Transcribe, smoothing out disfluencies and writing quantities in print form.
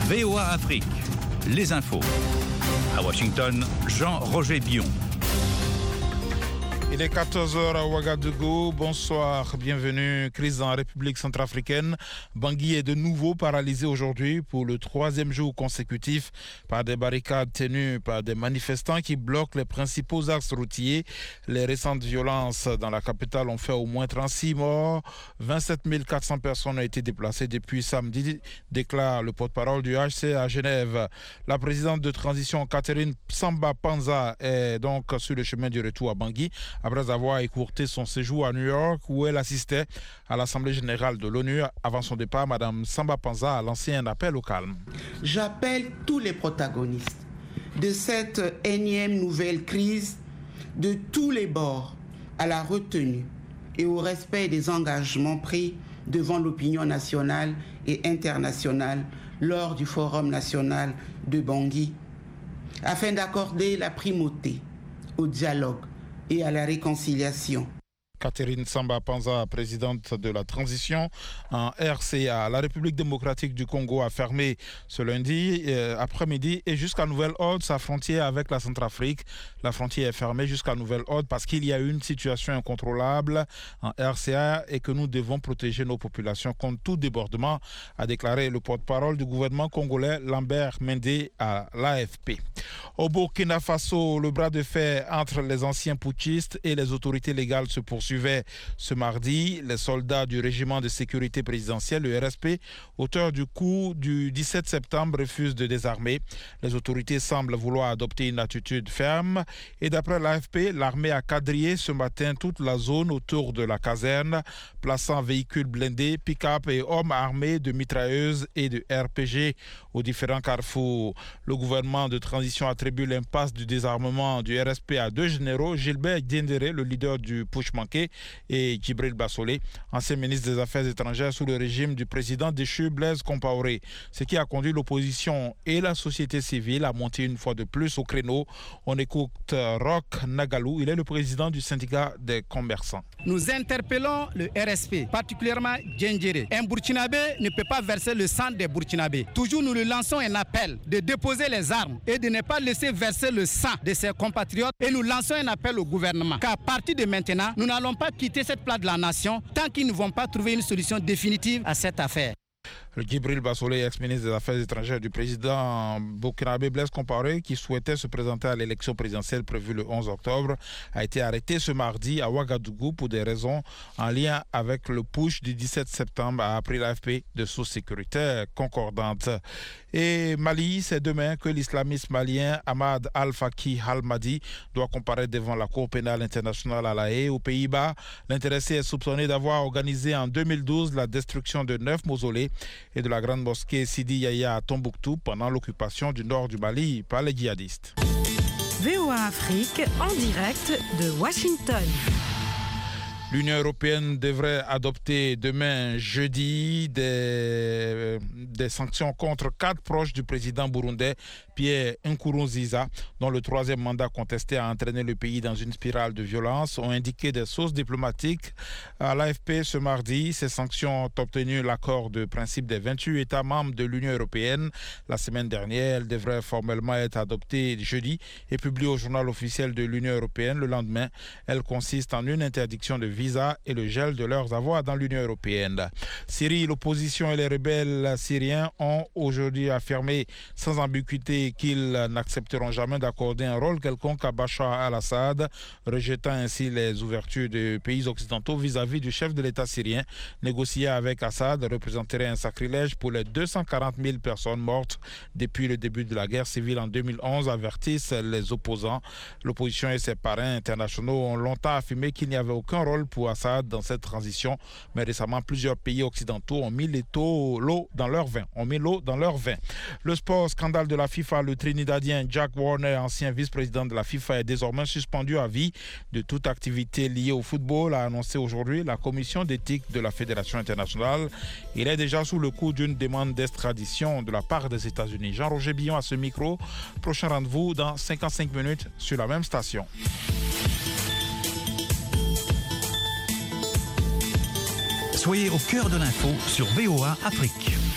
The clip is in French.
VOA Afrique, les infos. À Washington, Jean-Roger Bion. Il est 14h à Ouagadougou. Bonsoir, bienvenue. Crise dans la République centrafricaine. Bangui est de nouveau paralysé aujourd'hui pour le troisième jour consécutif par des barricades tenues par des manifestants qui bloquent les principaux axes routiers. Les récentes violences dans la capitale ont fait au moins 36 morts. 27 400 personnes ont été déplacées depuis samedi, déclare le porte-parole du HCR à Genève. La présidente de transition, Catherine Samba Panza, est donc sur le chemin du retour à Bangui, après avoir écourté son séjour à New York où elle assistait à l'Assemblée générale de l'ONU. Avant son départ, Mme Samba Panza a lancé un appel au calme. J'appelle tous les protagonistes de cette énième nouvelle crise de tous les bords à la retenue et au respect des engagements pris devant l'opinion nationale et internationale lors du Forum national de Bangui, afin d'accorder la primauté au dialogue et à la réconciliation. Catherine Samba Panza, présidente de la transition en RCA. La République démocratique du Congo a fermé ce lundi après-midi et jusqu'à nouvel ordre sa frontière avec la Centrafrique. La frontière est fermée jusqu'à nouvel ordre parce qu'il y a une situation incontrôlable en RCA et que nous devons protéger nos populations contre tout débordement, a déclaré le porte-parole du gouvernement congolais Lambert Mende à l'AFP. Au Burkina Faso, le bras de fer entre les anciens putschistes et les autorités légales se poursuit. Ce mardi, les soldats du régiment de sécurité présidentielle, le RSP, auteur du coup du 17 septembre, refusent de désarmer. Les autorités semblent vouloir adopter une attitude ferme et d'après l'AFP, l'armée a quadrillé ce matin toute la zone autour de la caserne, plaçant véhicules blindés, pick-up et hommes armés de mitrailleuses et de RPG aux différents carrefours. Le gouvernement de transition attribue l'impasse du désarmement du RSP à deux généraux, Gilbert Diendéré, le leader du putsch manqué, et Djibril Bassolé, ancien ministre des Affaires étrangères sous le régime du président déchu Blaise Compaoré. Ce qui a conduit l'opposition et la société civile à monter une fois de plus au créneau. On écoute Roch Nagalou, il est le président du syndicat des commerçants. Nous interpellons le RSP, particulièrement Diendéré. Un Burkinabé ne peut pas verser le sang des Burkinabés. Toujours nous lui lançons un appel de déposer les armes et de ne pas laisser verser le sang de ses compatriotes. Et nous lançons un appel au gouvernement qu'à partir de maintenant, nous n'allons pas quitter cette place de la nation tant qu'ils ne vont pas trouver une solution définitive à cette affaire. Le Djibril Bassolé, ex-ministre des Affaires étrangères du président burkinabé Blaise Compaoré, qui souhaitait se présenter à l'élection présidentielle prévue le 11 octobre, a été arrêté ce mardi à Ouagadougou pour des raisons en lien avec le putsch du 17 septembre, a appris l'AFP de sources sécuritaires concordantes. Et Mali, c'est demain que l'islamiste malien Ahmad Al-Faki Al-Madi doit comparaître devant la Cour pénale internationale à La Haye, aux Pays-Bas. L'intéressé est soupçonné d'avoir organisé en 2012 la destruction de 9 mausolées et de la grande mosquée Sidi Yahya à Tombouctou pendant l'occupation du nord du Mali par les djihadistes. VOA Afrique en direct de Washington. L'Union européenne devrait adopter demain jeudi des sanctions contre 4 proches du président burundais Pierre Nkurunziza, dont le troisième mandat contesté a entraîné le pays dans une spirale de violence, ont indiqué des sources diplomatiques à l'AFP ce mardi. Ces sanctions ont obtenu l'accord de principe des 28 États membres de l'Union européenne. La semaine dernière, elles devraient formellement être adoptées jeudi et publiées au journal officiel de l'Union européenne le lendemain. Elles consistent en une interdiction de visa et le gel de leurs avoirs dans l'Union européenne. Syrie, l'opposition et les rebelles syriens ont aujourd'hui affirmé sans ambiguïté qu'ils n'accepteront jamais d'accorder un rôle quelconque à Bachar al-Assad, rejetant ainsi les ouvertures des pays occidentaux vis-à-vis du chef de l'État syrien. Négocier avec Assad représenterait un sacrilège pour les 240 000 personnes mortes depuis le début de la guerre civile en 2011, avertissent les opposants. L'opposition et ses parrains internationaux ont longtemps affirmé qu'il n'y avait aucun rôle pour Assad dans cette transition, mais récemment plusieurs pays occidentaux ont mis l'eau dans leur vin. Le sport, scandale de la FIFA, le Trinidadien Jack Warner, ancien vice-président de la FIFA, est désormais suspendu à vie de toute activité liée au football, a annoncé aujourd'hui la commission d'éthique de la Fédération internationale. Il est déjà sous le coup d'une demande d'extradition de la part des États-Unis. Jean-Roger Billon à ce micro. Prochain rendez-vous dans 55 minutes sur la même station. Soyez au cœur de l'info sur VOA Afrique.